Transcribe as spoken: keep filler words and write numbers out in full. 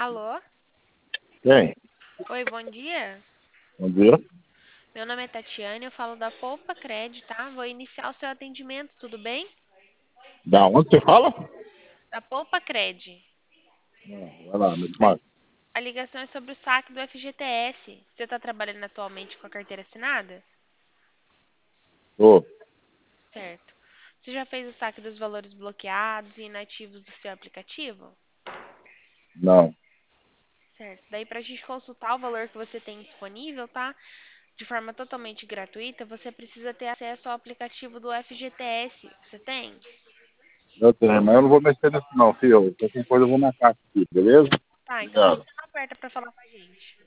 Alô? Quem? Oi, bom dia. Bom dia. Meu nome é Tatiane, eu falo da Poupa Cred, tá? Vou iniciar o seu atendimento, tudo bem? Da onde você fala? Da Poupa Cred. Não, vai lá, me A, desmarca. a ligação é sobre o saque do F G T S. Você está trabalhando atualmente com a carteira assinada? Ô, Certo. Você já fez o saque dos valores bloqueados e inativos do seu aplicativo? não. Certo. Daí, para a gente consultar o valor que você tem disponível, tá? De forma totalmente gratuita, você precisa ter acesso ao aplicativo do F G T S. Você tem? Eu tenho, mas eu não vou mexer nisso não, filho. Qualquer coisa eu vou na caixa aqui, beleza? Tá, então por que Obrigado. você não aperta para falar com a gente?